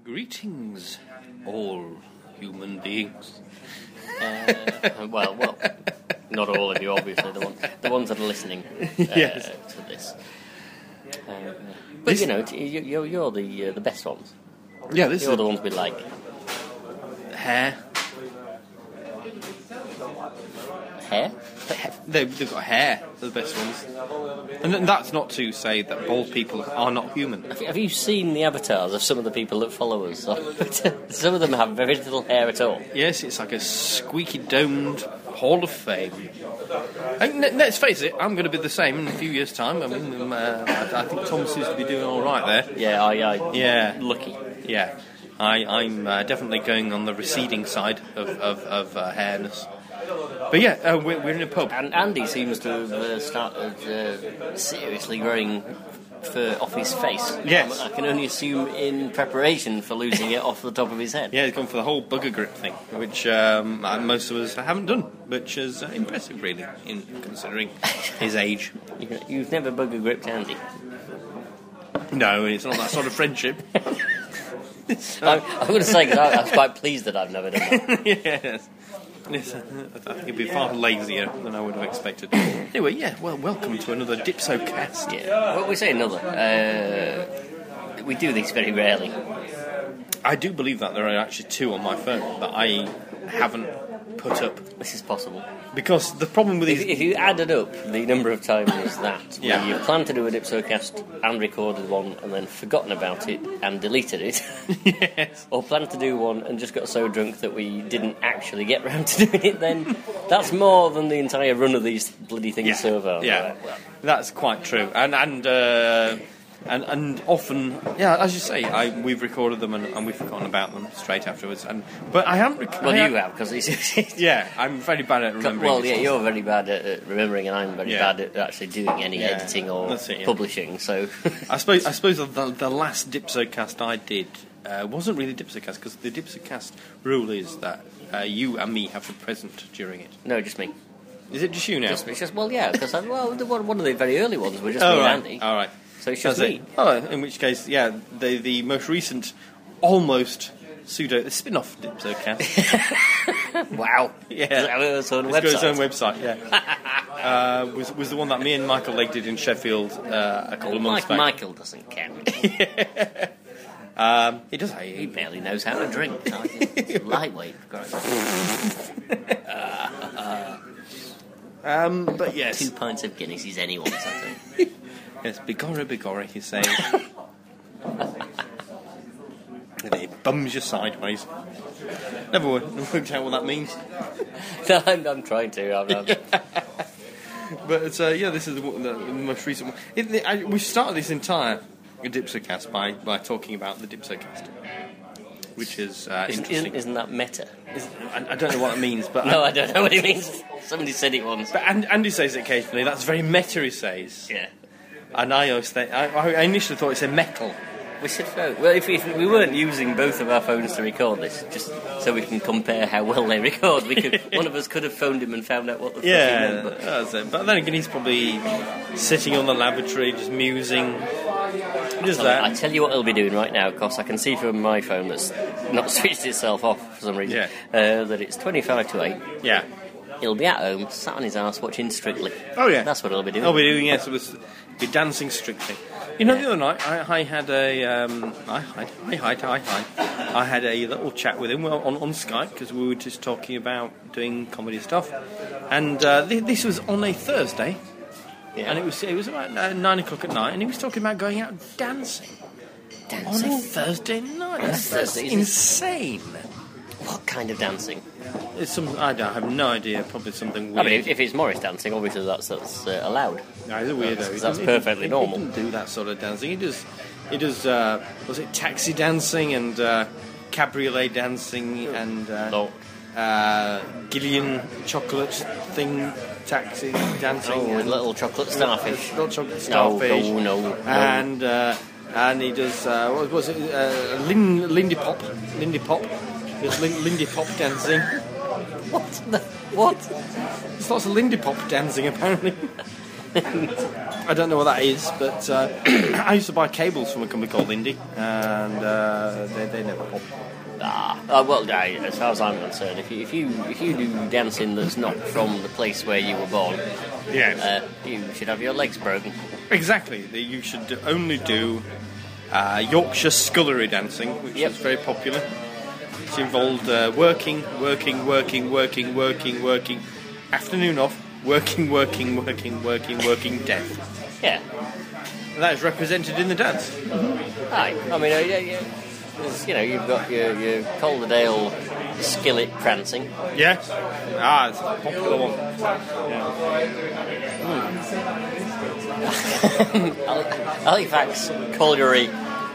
Greetings, all human beings. Well, not all of you, obviously. The ones that are listening Yes. to this. But you know, you're the best ones. Yeah, this You're is the ones we like. hair. Hair? They've got hair. They're the best ones. And that's not to say that bald people are not human. Have you seen the avatars of some of the people that follow us? Some of them have very little hair at all. Yes, it's like a squeaky-domed Hall of Fame. Let's face it, I'm going to be the same in a few years' time. I mean, I think Tom seems to be doing all right there. Yeah, lucky. Yeah, I'm definitely going on the receding side of hairness. But yeah, we're in a pub. And Andy seems to have started seriously growing fur off his face. Yes. I can only assume in preparation for losing it off the top of his head. Yeah, he's gone for the whole bugger grip thing, which most of us haven't done, which is impressive, really, in considering his age. You've never bugger gripped Andy? No, it's not that sort of friendship. I'm going to say, because I was quite pleased that I've never done that. Yes. Yes, I think it'd be far lazier than I would have expected. Anyway, yeah, well, welcome to another Dipsocast. Yeah. Well, we say another. We do these very rarely. I do believe that there are actually two on my phone that I haven't put up. This is possible. Because the problem with these... If you added up the number of times that where you planned to do a Dipsocast and recorded one and then forgotten about it and deleted it, Yes. or planned to do one and just got so drunk that we didn't actually get round to doing it, then that's more than the entire run of these bloody things so far. Yeah, that's quite true. And often, yeah, as you say, we've recorded them and we've forgotten about them straight afterwards. But I haven't recorded... Well, you have, because... Yeah, I'm very bad at remembering. Well, yeah, you're very bad at remembering, and I'm very bad at actually doing any editing or publishing, so... I suppose the last Dipsocast I did wasn't really Dipsocast, because the Dipsocast rule is that you and me have to be present during it. No, just me. Is it just you now? Well, yeah, because one of the very early ones were just me and Andy. All right. So it's just me. Oh, in which case, yeah, the most recent, almost the spin-off Dipsocast. Wow. Yeah. It's got its own website, yeah. Was the one that me and Michael Legg did in Sheffield a couple of months back. Michael doesn't count. He does. He barely knows how to drink. It's lightweight. But yes. 2 pints of Guinness is anyone's, I think. Yes, bigorra, he's saying. And he bums you sideways. Never worked out what that means. No, I'm trying to. But this is the most recent one. We started this entire Dipsocast by talking about the Dipsocast, which is interesting. Isn't that meta? I don't know what it means, but no, I don't know what it means. Somebody said it once. But Andy says it occasionally. That's very meta, he says. Yeah. And I always think, I initially thought it said metal. We should phone. Well, if we weren't using both of our phones to record this, just so we can compare how well they record, one of us could have phoned him and found out what the fuck he meant. That's it. But then again, he's probably sitting on the lavatory, just musing. I tell you what he'll be doing right now, because I can see from my phone that's not switched itself off for some reason, that it's 25 to 8. Yeah. He'll be at home, sat on his arse watching Strictly. Oh, yeah. That's what he'll be doing. I'll be doing, yes. It was be dancing Strictly. You know, the other night, I had I had a little chat with him on Skype, because we were just talking about doing comedy stuff. And this was on a Thursday. Yeah. And it was about 9 o'clock at night, and he was talking about going out dancing. On a Thursday night. That's insane. What kind of dancing? It's I have no idea. Probably something weird. I mean, if it's Morris dancing, obviously that's allowed. No, he's a weirdo. That's perfectly normal. He doesn't do that sort of dancing. He does. Was it taxi dancing and cabriolet dancing and Gillian chocolate thing taxi dancing? Oh, with little chocolate starfish. Little chocolate starfish. No. And he does. What was it? Lindy Pop. There's Lindy Pop dancing. What? There's lots of Lindy Pop dancing, apparently. I don't know what that is, but I used to buy cables from a company called Indie, and they never popped. As far as I'm concerned, if you do dancing that's not from the place where you were born, you should have your legs broken. Exactly. You should only do Yorkshire scullery dancing, which is very popular. It's involved working, afternoon off, working, death. Yeah. And that is represented in the dance. Mm-hmm. Aye. I mean, you've got your Calderdale skillet prancing. Yes. It's a popular one. Yeah. Halifax colliery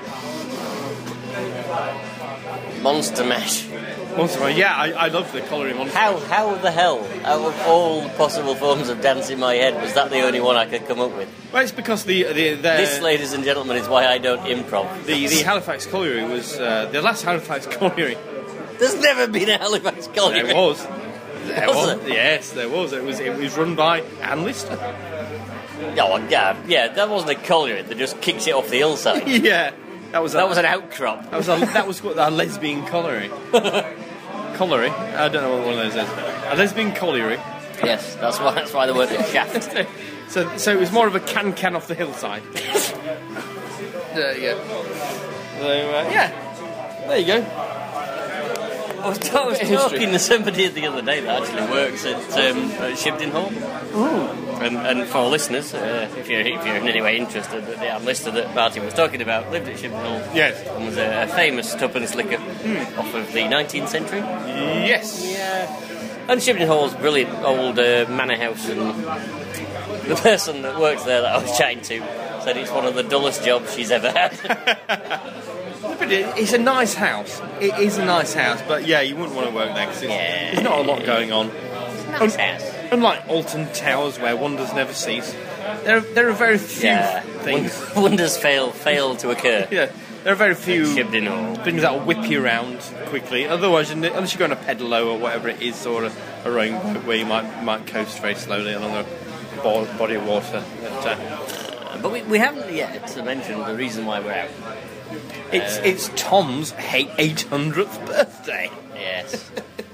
monster mash. Yeah, I love the colliery monster. How the hell, out of all the possible forms of dance in my head, was that the only one I could come up with? Well, it's because this, ladies and gentlemen, is why I don't improv. The Halifax colliery was the last Halifax colliery. There's never been a Halifax colliery. There was. Was it? Yes, there was. It was run by Anne Lister. Oh, yeah, that wasn't a colliery. They just kicked it off the hillside. Yeah. That was an outcrop. That was what a lesbian colliery. Colliery? I don't know what one of those is. A lesbian colliery. Yes, that's why they weren't a shaft. So it was more of a can off the hillside. Yeah. So there you go. I was talking to somebody the other day that actually works at Shibden Hall. And for listeners, if you're in any way interested, the Anne Lister that Martin was talking about lived at Shibden Hall. Yes. And was a famous tuppence liquor off of the 19th century. Yes. Yeah. And Shibden Hall's brilliant old manor house, and the person that works there that I was chatting to said it's one of the dullest jobs she's ever had. But it's a nice house. It is a nice house, but yeah, you wouldn't want to work there because there's not a lot going on. Nice house. Unlike Alton Towers, where wonders never cease, there are very few things. Wonders fail to occur. Yeah, there are very few things that will whip you around quickly. Otherwise, unless you're going to pedalo or whatever it is, or a rowing boat where you might coast very slowly along a body of water. But we haven't yet mentioned the reason why we're out. It's Tom's 800th birthday. Yes.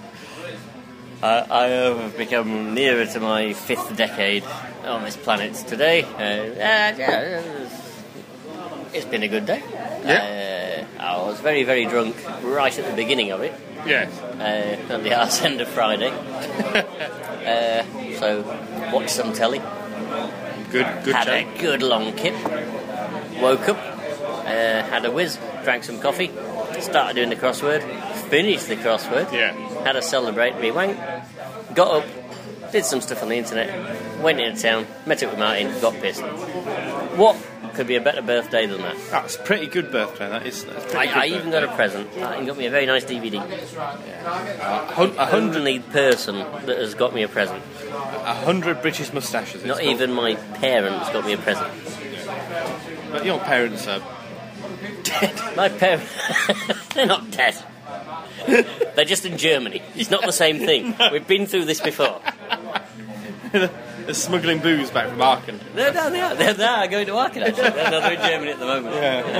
I have become nearer to my 5th decade on this planet today. It's been a good day. Yeah. I was very, very drunk right at the beginning of it. Yes. At the arse end of Friday. So watched some telly. Good. Had a good long kip. Woke up. Had a whiz, drank some coffee, started doing the crossword, finished the crossword, had a celebrate me wank, got up, did some stuff on the internet, went into town, met up with Martin, got pissed. What could be a better birthday than that? That's a pretty good birthday, that is. I even got a present. Martin got me a very nice DVD. Only person that has got me a present. 100 British moustaches. Not even my parents got me a present. But your parents are dead. My parents... They're not dead. They're just in Germany. It's not the same thing. We've been through this before. They're smuggling booze back from Aachen. They are. They're going to Aachen, actually. They're in Germany at the moment.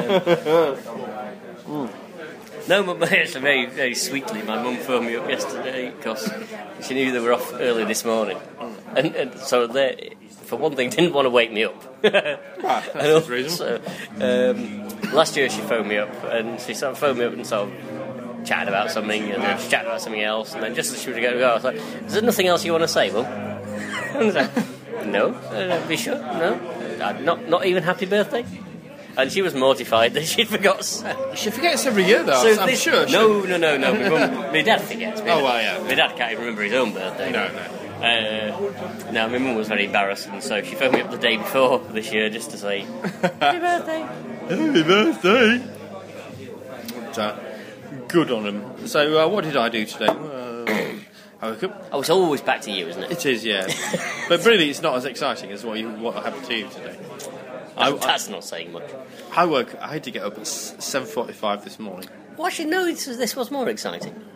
Yeah. No, actually, very, very sweetly, my mum phoned me up yesterday because she knew they were off early this morning. And so they, for one thing, didn't want to wake me up. That's reasonable. Last year she phoned me up, and she sort of phoned me up and sort of chatted about something, and then she chatted about something else, and then just as she was going to go, I was like, is there nothing else you want to say, Mum? And I was like, no, be sure, no, not even happy birthday. And she was mortified that she'd forgot. She forgets every year, though. So I'm sure. No. My dad forgets. Oh, well, yeah. My dad can't even remember his own birthday. No. No, my mum was very embarrassed, and so she phoned me up the day before this year just to say, happy birthday. Happy birthday. But, good on him. So, what did I do today? I woke up. Oh, it's always back to you, isn't it? It is, yeah. But really, it's not as exciting as what happened to you today. That's not saying much. I had to get up at 7:45 this morning. Well, actually, no, this was more exciting.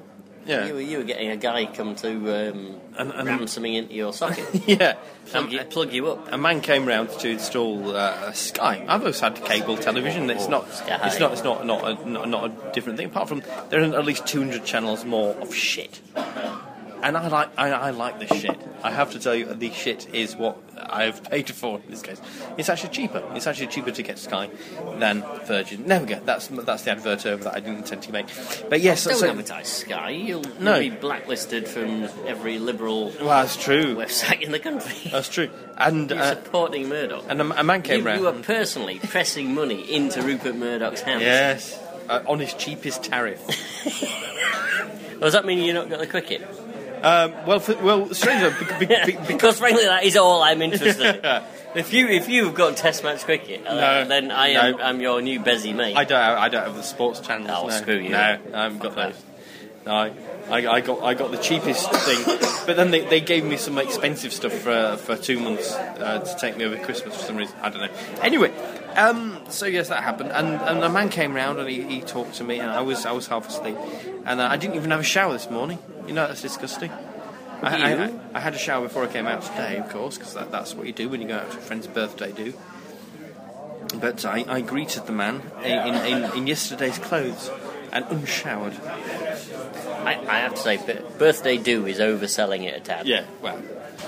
Yeah. You were getting a guy come to ram something into your socket. Yeah. Plug you up. A man came round to install Sky. I've always had cable television. It's not a different thing. Apart from there are at least 200 channels more of shit. And I like this shit. I have to tell you, the shit is what I've paid for in this case. It's actually cheaper. It's actually cheaper to get Sky than Virgin. There we go. That's the advert over that I didn't intend to make. But yes, don't advertise Sky. You'll be blacklisted from every liberal that's true. website in the country. That's true. And you're supporting Murdoch. And a man came round. You are personally pressing money into Rupert Murdoch's hands. Yes, on his cheapest tariff. Well, does that mean you're not got the cricket? Strangely, because frankly, that is all I'm interested in. If you've got Test match cricket, then I'm your new busy mate. I don't have the sports channels. Oh, screw you. No, I haven't got those. No, I got the cheapest thing, but then they gave me some expensive stuff for 2 months to take me over Christmas for some reason. I don't know. Anyway, so yes, that happened, and a man came round and he talked to me, and I was half asleep, and I didn't even have a shower this morning. You know, that's disgusting. I had a shower before I came out today, of course, because that's what you do when you go out to a friend's birthday do. But I greeted the man in yesterday's clothes and unshowered. I have to say, birthday do is overselling it a tad. Yeah, well,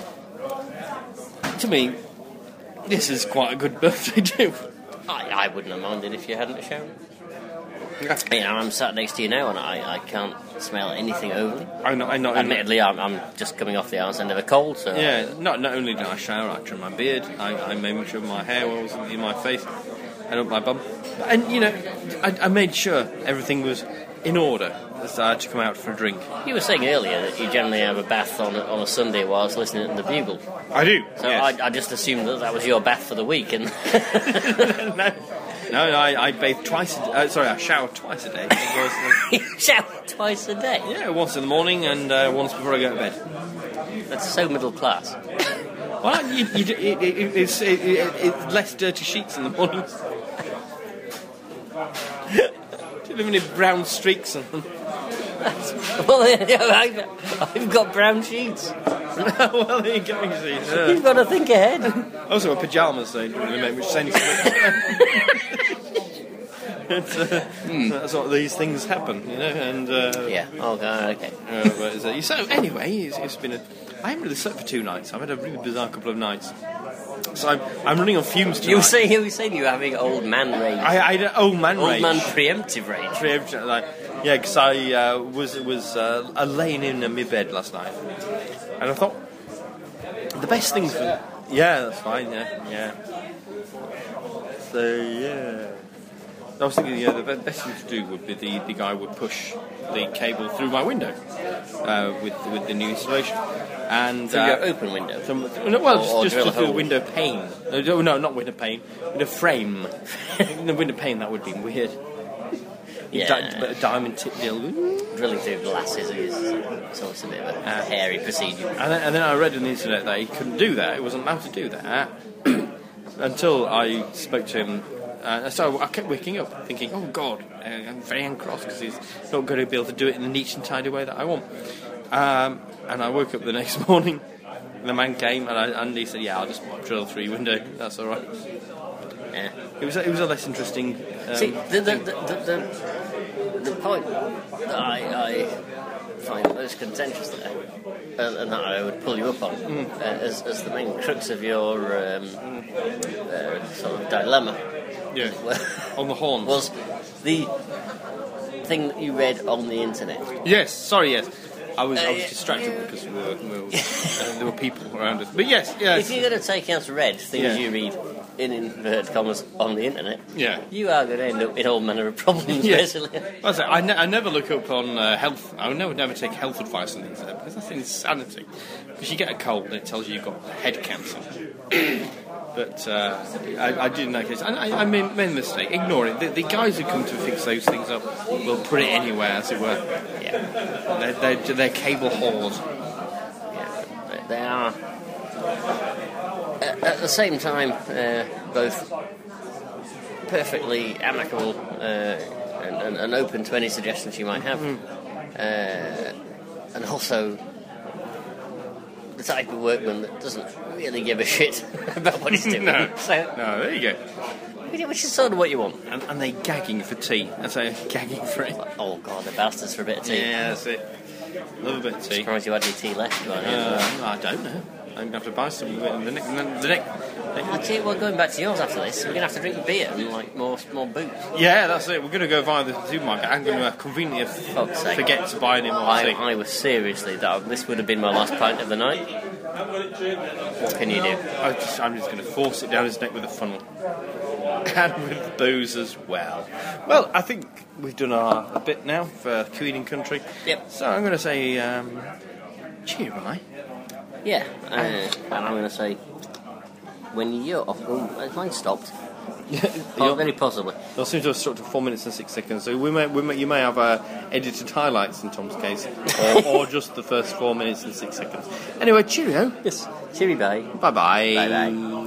to me, this is quite a good birthday do. I wouldn't have minded if you hadn't a shower. I'm sat next to you now and I can't smell anything overly. I know. Admittedly, I'm just coming off the arse end of a cold, so... Yeah, not only did I shower, I trimmed my beard, I made sure my hair wasn't in my face, and up my bum. And, you know, I made sure everything was in order as I had to come out for a drink. You were saying earlier that you generally have a bath on a Sunday whilst listening to the Bugle. I do, So yes. I just assumed that was your bath for the week, and... No, I bathe twice I shower twice a day. You shower twice a day? Yeah, once in the morning and once before I go to bed. That's so middle class. Well, it's less dirty sheets in the morning. Do you have any brown streaks on them? Well, I've got brown sheets. Well, there you go. You've got to think ahead. Also, my pyjamas, they don't really make much sense. That's what these things happen, you know. And yeah. Okay. So anyway, it's been I haven't really slept for 2 nights. I've had a really bizarre couple of nights. So I'm running on fumes tonight. You were saying you were having old man rage. I had old man rage. Old man preemptive rage. Yeah, because I was laying in my bed last night, and I thought the best thing for that's fine. Yeah. So yeah. I was thinking, the best thing to do would be the guy would push the cable through my window with the new installation. And through your open window? Just through the window pane. No, not window pane. Window frame. The window pane, that would be weird. Yeah. Diamond tip deal. Drilling through glasses is sort of a bit of a hairy procedure. And then I read on the internet that he couldn't do that. He wasn't allowed to do that. Until I spoke to him. So I kept waking up thinking, oh God, I'm very cross because he's not going to be able to do it in the neat and tidy way that I want. And I woke up the next morning, and the man came, and he said, I'll just drill through your window, that's all right. Yeah. It was a less interesting... See, the point that I find most contentious there, and that I would pull you up on, as the main crux of your sort of dilemma... Yeah, on the horns. Was the thing that you read on the internet. Yes, sorry, yes. I was distracted because there were people around us. But yes. If you're going to take as read things you read in inverted commas on the internet, you are going to end up in all manner of problems, basically. I never look up on health. I would never take health advice on the internet because that's insanity. Because you get a cold and it tells you you've got head cancer. But I did in that case. And I made a mistake. Ignore it. The guys who come to fix those things up will put it anywhere, as it were. Yeah. They're cable whores. Yeah. They are. At the same time, both perfectly amicable and open to any suggestions you might have. and also the type of workman that doesn't really give a shit about what he's doing. No, So, there you go. which is sort of what you want. And they're gagging for tea. That's a gagging for it. Oh god, the bastards for a bit of tea. Yeah, that's it. Love a bit of tea. Surprised you had any tea left. I don't know. I'm going to have to buy some in the next. I'll tell you what, going back to yours after this, we're going to have to drink beer and like more booze. Yeah, that's it. We're going to go via the supermarket. I'm going to conveniently forget to buy any more tea. I was seriously, this would have been my last pint of the night. What can you do? I'm just going to force it down his neck with a funnel. And with booze as well. Well, I think we've done a bit now for Queen and Country. Yep. So I'm going to say, cheer, am I? Yeah, and I'm going to say, when you're off, has mine stopped? Very possibly. They'll seem to have struck to 4 minutes and 6 seconds. So you may have edited highlights in Tom's case, or just the first 4 minutes and 6 seconds. Anyway, cheerio. Yes. Cheery bye. Bye bye. Bye bye.